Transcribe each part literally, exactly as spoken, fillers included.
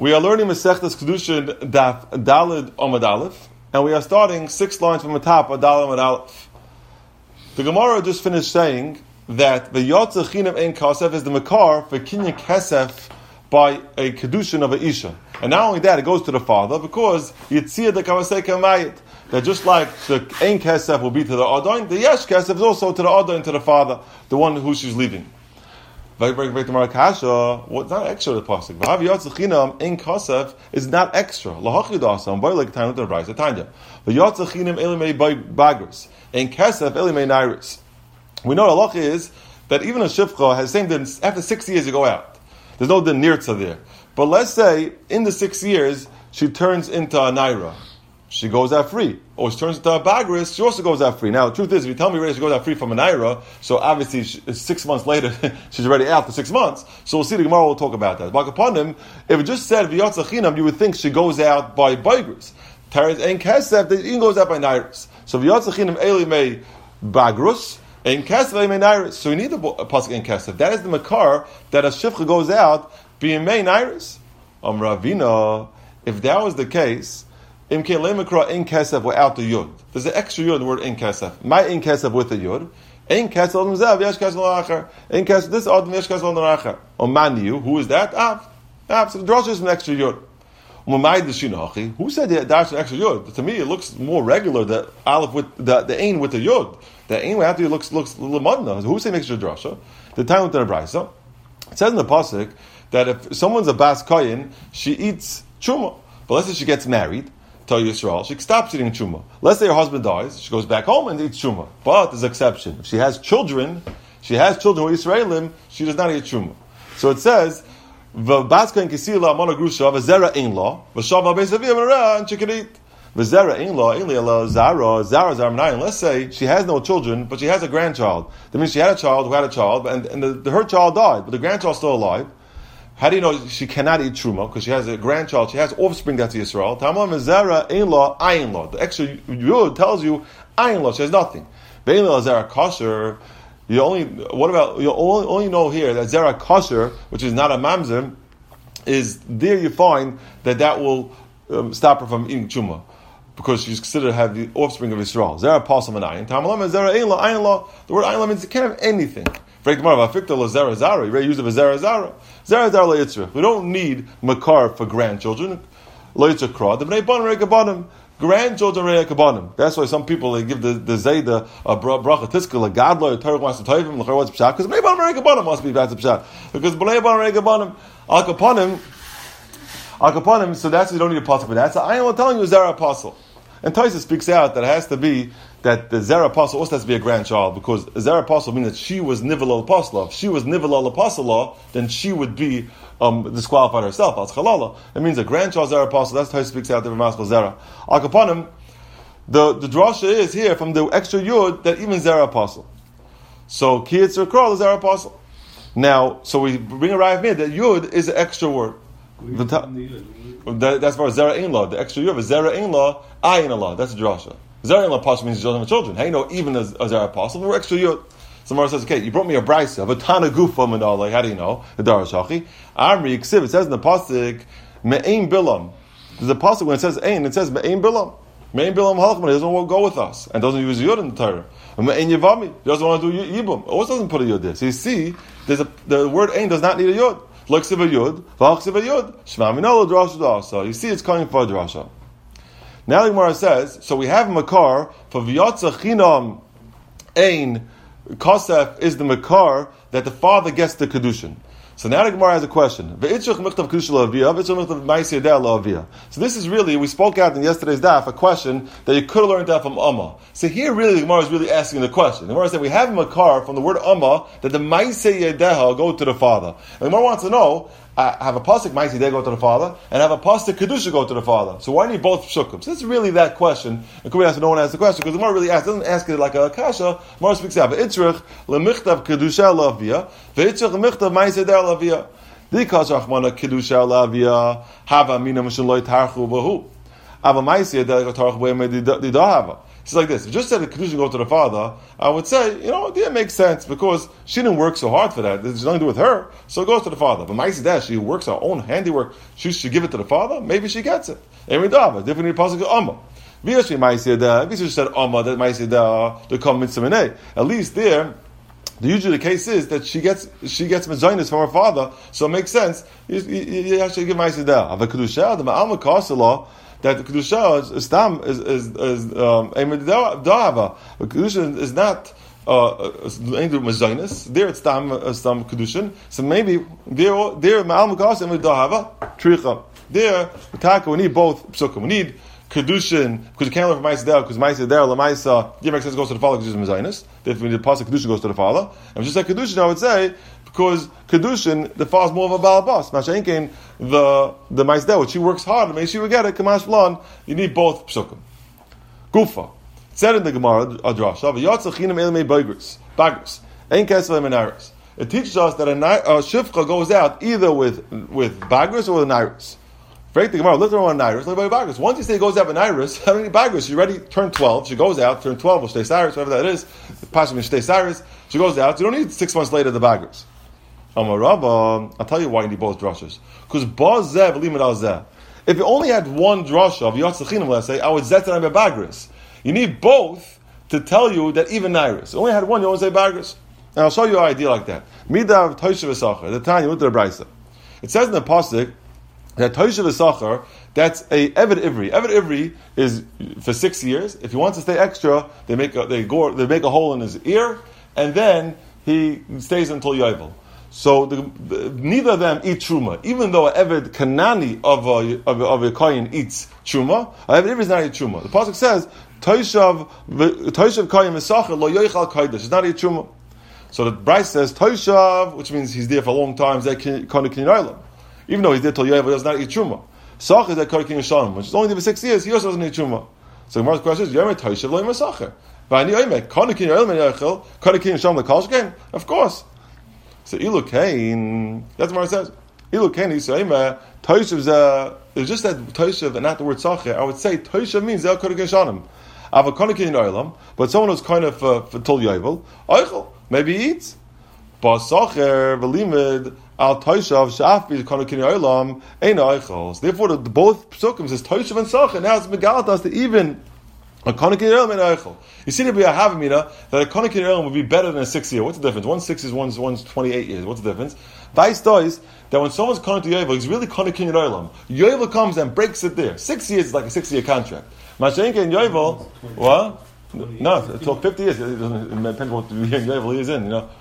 We are learning Masechtas Kedushin Daf Dalid Amud Aleph, and we are starting six lines from the top of Dalid Amud Aleph. The Gemara just finished saying that the Yotze Chinam Ein Kasef is the Makar for Kinyan Kesef by a Kedushin of a Isha. And not only that, it goes to the father, because Yitzir the Kavasei Kamayit, that just like the Ein Kesef will be to the Adon, the Yesh Kesef is also to the Adon, to the father, the one who she's leaving. What's not extra the pasuk? V'hav yotze chinam in kasef is not extra. Lahachid asam boy like time the rise Tanya. The yotze chinam elimei bagris in kasef elimei nairis. We know the halacha is that even a shivcha has same din after six years you go out. There's no din nirtza there. But let's say in the six years she turns into a naira. She goes out free. Or she turns into a bagris, she also goes out free. Now, the truth is, if you tell me already she goes out free from a naira, so obviously she, six months later, she's already out for six months. So we'll see the Gemara will talk about that. But upon him, if it just said v'yotze chinam, you would think she goes out by bagris. Teres ein kesef, that even goes out by nairis. So v'yotze chinam eli mei bagrus, ein kesef eli mei nairis. So you need a pasuk ein kesef. That is the makar that a shivcha goes out being mei nairis. Um Ravina, if that was the case, in kelemikra in kesef without the yud. There's an extra yud in the word in kesef. My in kesef with the yud. In kesef on zav yesh kesef l'achar. In kesef this adam yesh kesef l'achar. On manu, who is that? Av. Av. So the drasha is an extra yud. Umay d'shinachi. Who said that that's an extra yud? To me, it looks more regular. The aleph with the the ain with the yud. The ain after looks looks lemadna. Who said extra drasha? The time with the brayso. It says in the pasuk that if someone's a bas koyin, she eats truma. But let's say she gets married. Tell Yisrael, she stops eating truma. Let's say her husband dies, she goes back home and eats truma. But there's an exception. If she has children, she has children with Yisraelim, she does not eat truma. So it says, "V'baska in kisila amona grusha v'zera ein la v'shava beisavia v'ra and she can eat v'zera ein la ein la zara zara zara menayin." Let's say she has no children, but she has a grandchild. That means she had a child who had a child, and, and the, the, her child died, but the grandchild's still alive. How do you know she cannot eat truma? Because she has a grandchild, she has offspring that's Yisrael. Tamam zera ein la ayin la. The extra yud tells you ayin la. She has nothing. Ve'in la zera kosher. You only what about you only, only know here that zera kosher, which is not a mamzer, is there. You find that that will um, stop her from eating truma because she's considered to have the offspring of Yisrael. Zera pasam and ayin. Tamam zera ein la ayin la. The word ayin la means it can't have anything. You already use it for zera zara. Zera zara le'itzrich. We don't need makar for grandchildren. Le'itzrich. The bnei banim reikabanim. Grandchildren reikabanim. That's why some people they give the the zayda a bracha tiskal a gadlo a Torah wants to tell him l'char what's pshat because bnei banim reikabanim must be that's pshat because bnei banim reikabanim al kapanim al kapanim. So that's you don't need a pasuk for that. So I am telling you zera apostle. And Taisa speaks out that it has to be that the Zera Apostle also has to be a grandchild, because Zera Apostle means that she was Nivel Apostle. If she was Nivel Apostle, then she would be um, disqualified herself. As Chalala. It means a grandchild Zera Apostle. That's Taisa speaks out the Ramaskel Zera. Al Kapanim, the, the drasha is here from the extra Yud that even Zera Apostle. So Ki Yitzir Kral is Zera Apostle. Now, so we bring a raya here that Yud is an extra word. The ta- that, that's for Zera Ein La. The extra Yud is Zera Ein La, Ayin Allah. That's a drasha. Zera Ein La Apostle means she doesn't have children. How you know even as a Zera Apostle? We're extra Yud. So Mara says, okay, you brought me a brisa, but Tana Gufa Manala. How do you know? The Darashachi. Amri Ksiv. It says in the pasuk Me'ein Bilam. There's a pasuk when it says Ein, it says Me'ein Bilam. Me'ein Bilam Halachman. He doesn't want to go with us and doesn't use Yud in the Torah. Me'ein Yavami. He doesn't want to do Yibum. Also doesn't put a Yud there. So you see, there's a, the word Ein does not need a Yud. Like Siva Yud, Vach Siva Yud, Shema Minolo Drasha. So you see, it's coming for a drasha. Now the Gemara says, so we have a makar for V'yotze Chinam Ein Kosef is the makar that the father gets the kedushin. So now the Gemara has a question. So this is really, we spoke out in yesterday's daf, a question that you could have learned that from Amma. So here really the Gemara is really asking the question. The Gemara said we have a makar from the word Amma that the Maisei Yedeha go to the father. And the Gemara wants to know, I have a pasuk Maisei Yedeha go to the father, and I have a pasuk Kedusha go to the father. So why do you need both pshukim? So this is really that question. It could be asked, no one asks the question, because the Gemara really asks, doesn't ask it like a kasha. The Gemara speaks out, V'itzrich lemichtav Kedusha lavia, V'itzrich lemichtav Maisei Yedeha lavia. Because Rachmana Kedusha lavia, hava mina mishin loy tarchu bahu. Ava Maisei Yedeha tarchu bahu didahava. It's like this. If you just said the kedushin go to the father, I would say, you know, yeah, it makes sense because she didn't work so hard for that. There's nothing to do with her, so it goes to the father. But Ma'aseh that she works her own handiwork, she should give it to the father. Maybe she gets it. Emi dava different pasuk Amma. V'yashmi Ma'aseh that. If you just said Amma, that Ma'aseh that to come mitzvah minay. At least there. The usually the case is that she gets she gets mezainis from her father, so it makes sense. You, you, you actually give ma'aseh da. Have a kedusha, the ma'alma kasala that the kedusha is is tam is is is um da'ava. The kedusha is not uh anything mezainis. There it's tam is tam kedushin. So maybe there there ma'alma kasala da'ava tricha. There the taka we need both psukim. We need kedushin because you can't learn from ma'aseh da because ma'aseh da la'ma'aseh yeah makes sense goes to the father because it's mezainis. Therefore, the pasuk kedushin goes to the father. And just like kedushin, I would say because kedushin the father is more of a balabas. Mashenkein the the ma'aseh which she works hard, maybe she will get it. Kamash plan. You need both psukim. Gufa it said in the Gemara adrasha v'yatzachinem elimei bagris bagris ein kesel menaris. It teaches us that a, a shifcha goes out either with with bagris or with nairis. Break the Gemara, literally on Nairis, literally by Bagris. Once you say it goes out by Nairis, how many Bagris? She already turned twelve, she goes out, turned twelve, or Shtei Cyrus, whatever that is, Pashim Shtei Cyrus, she goes out, you don't need six months later the Bagris. Amar Rabba, I'll tell you why you need both drashas. Because Ba'zeh v'limud al zeh. If you only had one drasha of Yatzachinem, let's say, I would zet it on Bagris. You need both to tell you that even Nairis. You only had one, you only say Bagris. And I'll show you an idea like that. Midav Toishav Esachar, the Tanya, with the Braisa. It says in the Pasuk, that Toishav Esachar, that's a Eved Ivri. Eved Ivri is for six years. If he wants to stay extra, they make a, they go they make a hole in his ear, and then he stays until Yovel. So the, the, neither of them eat truma, even though an Eved Kanani of a of a, of a kohen eats truma. Eved Ivri is not eat truma. The pasuk says Toishav Toishav Kohen Esachar lo yoichal kodesh. It's not eat truma. So the Bryce says Toishav, which means he's there for a long time. Zeh Kohen Kinaylam. Even though he's there till Yovel, he does not eat truma. Sach is that Kohen Yishalom, which is only there for six years. He also doesn't eat truma. So the Gemara's question is: Yomer Toishav lo Yomer Sacher. V'ani Yomer Kohen Yishalom Yochel Kohen Yishalom the Kolshkein. Of course. So Ilu Kain. That's what it says. Ilu Kain. So Yomer Toishav is a. It's just that Toishav and not the word Sacher. I would say Toishav means Zel Kohen Yishalom. Ava Kohen Yishalom, but someone who's kind of uh, for till Yovel Oichel maybe he eats. But Sacher v'limid. Al Toishav Shafi Kohen Olam Ein Eichels. Therefore, the, the both psukim says Toishav and Sacher. Now it's megalat us to even a Kohen Olam Ein Eichel. You see, there be a havamina that a Kohen Olam would be better than a six year. What's the difference? One's six years, one's one's twenty eight years. What's the difference? Vice does that when someone's Kohen Yovel, he's really Kohen Olam. Yovel comes and breaks it there. Six years is like a six year contract. Mashenke in Yovel, what? No, until fifty years. It doesn't depend what year Yovel he is in. You know,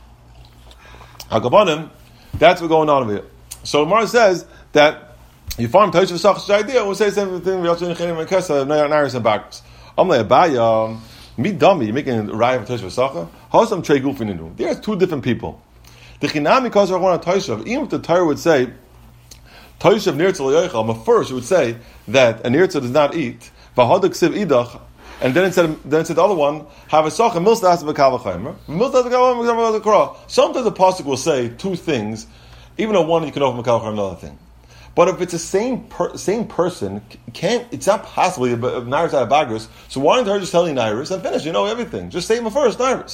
Hakabanim. That's what's going on over here. So Gemara says that you find Toishav Esachar idea. We'll say the same thing. We also in Chenim and Kesef, Nairis and Bagris. Amle Abaya, me dummy, you're making a raya for Toishav Esachar. Howsam Trey Gufin Inu. There's two different people. The Chinami because we're going to Toishav. Even if the Torah would say Toishav Nirtzel Yochel, but first it would say that a Nirtzel does not eat. Vahadak Siv Idach. And then it said, then it said the other one, have a socha milstas b'kavachaymer. Milstas b'kavachaymer. Sometimes the pasuk will say two things, even though one you can open b'kavachaymer another thing. But if it's the same per, same person, can't it's not possible Nairis out of Bagris. So why don't you just tell you Nairis and finish? You know everything. Just say him first, Nairis.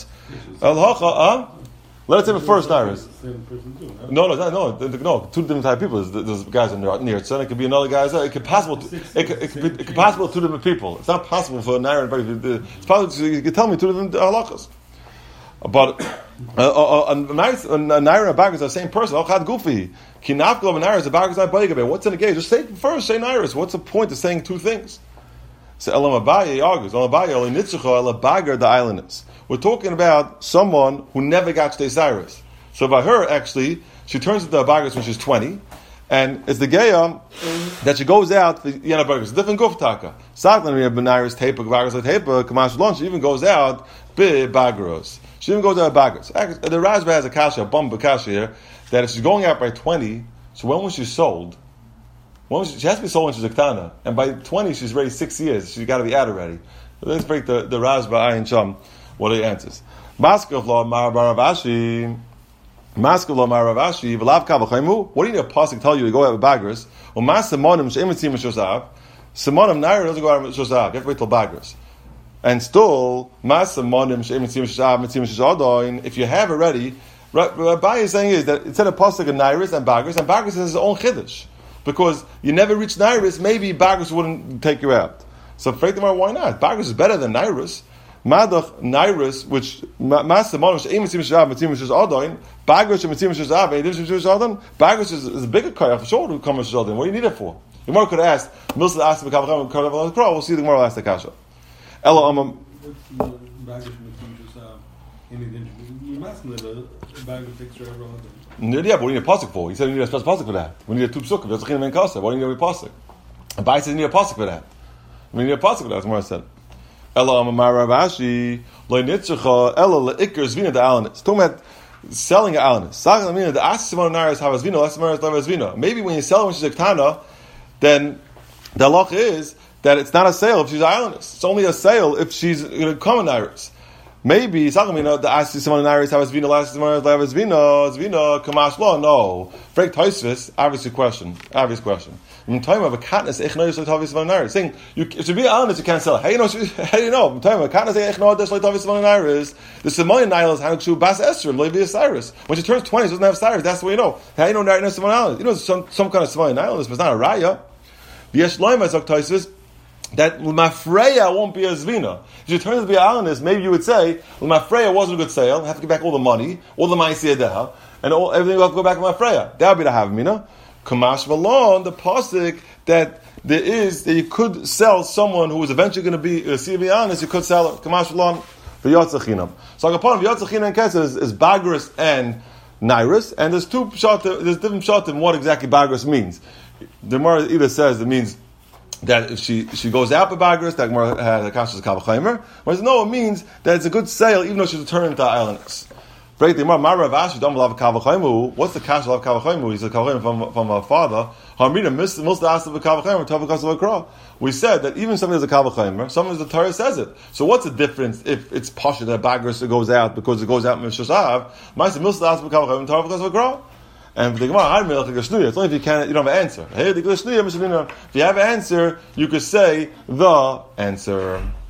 Al Let us say first Nairis. No, no, no, no, no. Two different type of people. There's, there's guys in there near it. So it could be another guy. It could possible. It could, it could be. It could possible two different people. It's not possible for a Naira. It's possible. You could tell me two different halachas. But a Naira and a Bagris are the same person. Ochad Gufi. Kinafkol and Naira is a Bagris not Baigabe. What's in the gate? Just say first. Say Nairis. What's the point of saying two things? So Elam Abaye argues. Elam Abaye Elam Nitzchucho Elam Bagar the islanders. We're talking about someone who never got Shtei Cyrus. So by her, actually, she turns into a Bagris when she's twenty, and it's the Geya that she goes out for Yana Bagris. It's a different Guftaka. Saklan, we have Benaris, Tepa, Bagris, Tepa, Kamash Lon, she even goes out Be Bagros. She even goes out Bagris. The Rajba has a kasha, a bum kasha here, that if she's going out by twenty, so when was she sold? When was she, she has to be sold when she's a Ktana, and by twenty, she's ready six years. She's got to be out already. So let's break the, the Rajba Ayin Sham. What are the answers? Maskav law Maravashi. Maskav law Maravashi. V'lav kavachaymu. What do you need a pasuk tell you to go out with Bagris? Well, mas simonim she'emitzim shosav. Simonim naira doesn't go out with shosav. You have to wait till Bagris. and still, if you have already, what Abaye is saying is that instead of pasuk and Nairis and Bagris, and Bagris has his own chiddush. Because you never reach Nairis, maybe Bagris wouldn't take you out. So, why not? Bagris is better than Nairis. Madach Nairis, which Master Monish, Bagris is, is a bigger kaya for sure to come with What do you need it for? The Gemara could have asked, Milsa asked the Kavacham, we'll see the Gemara will ask the Kasha. Ella Amam. Yeah, but we need a pasuk for. He said we need a special pasuk for that. We need a two psukim. That's a chinam and kasa. Why do you need a pasuk? And Bai says you need a pasuk for that. We need a pasuk for that. That's what I said. Ella Amar Ravashi lo nitzcha ella leikar zvina de alanis. Talking about selling an alanis. Sag lamina the asimon naris havas vino. Asimon naris havas vino. Maybe when you sell when she's a ktana, then the halach is that it's not a sale if she's an alanis. It's only a sale if she's a common iris. Maybe Sagamina the Asi Simon Iris has Vino last Simon Lavas Vino Vino Kamash Law. No. Frank Toisvis, obvious question. Obvious question. I'm talking about a katness echnois like Tavis Simon Iris. Saying you to be honest, you can't sell it. How you know how you know? I'm talking about katness echnois like Tavis Simon Iris. The Simon Niles Hanukshu Bas Esther, Levi Cyrus. When she turns twenty, she doesn't have Cyrus, that's the way you know. How you know that Simon Iris? You know some some kind of Simon Niles, but it's not a raya. V'yesh loyma zok Toisvis. That L'mafreya won't be a zvina. If you turn to be honest, maybe you would say L'mafreya wasn't a good sale. I have to get back all the money, all the ma'aseh deha, and all, everything will have to go back to L'mafreya. That would be the havmina. Kamash v'lon, the pasuk that there is that you could sell someone who is eventually going to be uh, see be honest. You could sell it. Kamash v'lon v'yotzachinam. So upon v'yotzachinam and kesed is, is bagris and nairis, and there's two shot. There's different shot in what exactly bagris means. The Gemara either says it means that if she she goes out by Bagris, that Gemara had a kasha kavachaymer. Whereas no, it means that it's a good sale even though she's returned to islanders. Break the Gemara. Mara Ravashi don't love kavachaymu. What's the kasha of kavachaymu? He's a kavachaymer from from her father. Harmina missed most asked of a kavachaymer. Tavakas of a kra. We said that even somebody is a kavachaymer, sometimes the Torah says it. So what's the difference if it's pasha that Bagris goes out because it goes out mishasav? Ma'aseh most asked of a kavachaymer. Tavakas of a kra. And the Gemara, it's only if you can't, you don't have an answer. If you have an answer, you could say the answer.